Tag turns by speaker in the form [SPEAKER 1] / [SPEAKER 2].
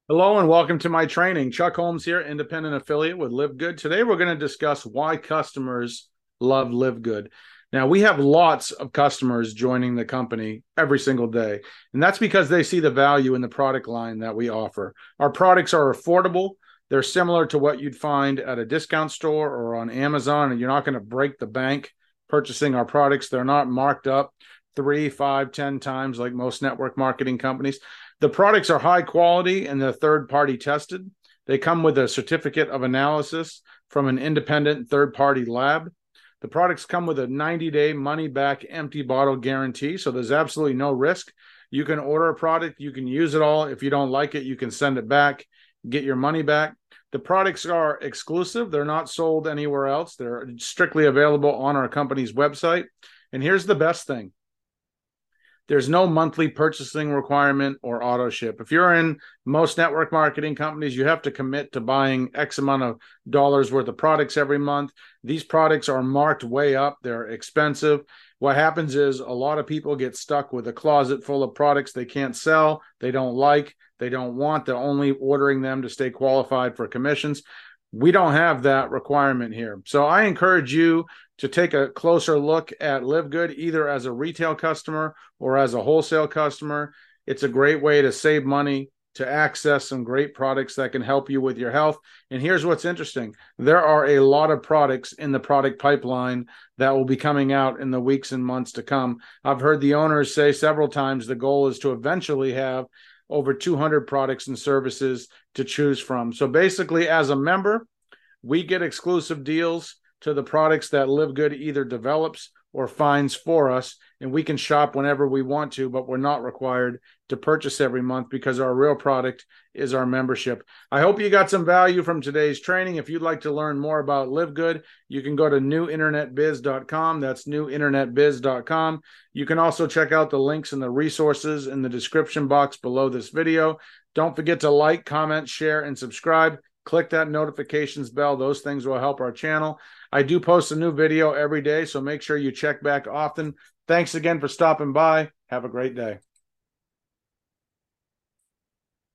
[SPEAKER 1] Hello and welcome to my training. Chuck Holmes here, independent affiliate with Live Good. Today we're going to discuss why customers love Live Good. Now, we have lots of customers joining the company every single day, and that's because they see the value in the product line that we offer. Our products are affordable. They're similar to what you'd find at a discount store or on Amazon, and you're not going to break the bank purchasing our products. They're not marked up 3, 5, 10 times like most network marketing companies. The products are high quality and they're third party tested. They come with a certificate of analysis from an independent third party lab. The products come with a 90-day money back empty bottle guarantee. So there's absolutely no risk. You can order a product, you can use it all. If you don't like it, you can send it back, get your money back. The products are exclusive. They're not sold anywhere else. They're strictly available on our company's website. And here's the best thing. There's no monthly purchasing requirement or auto ship. If you're in most network marketing companies, you have to commit to buying X amount of dollars worth of products every month. These products are marked way up. They're expensive. What happens is a lot of people get stuck with a closet full of products they can't sell, they don't like, they don't want. They're only ordering them to stay qualified for commissions. We don't have that requirement here. So I encourage you to take a closer look at Live Good, either as a retail customer or as a wholesale customer. It's a great way to save money, to access some great products that can help you with your health. And here's what's interesting. There are a lot of products in the product pipeline that will be coming out in the weeks and months to come. I've heard the owners say several times the goal is to eventually have over 200 products and services to choose from. So basically, as a member, we get exclusive deals to the products that Live Good either develops or finds for us, and we can shop whenever we want to, but we're not required to purchase every month because our real product is our membership. I hope you got some value from today's training. If you'd like to learn more about Live Good, you can go to newinternetbiz.com. That's newinternetbiz.com. You can also check out the links and the resources in the description box below this video. Don't forget to like, comment, share, and subscribe. Click that notifications bell. Those things will help our channel. I do post a new video every day, so make sure you check back often. Thanks again for stopping by. Have a great day.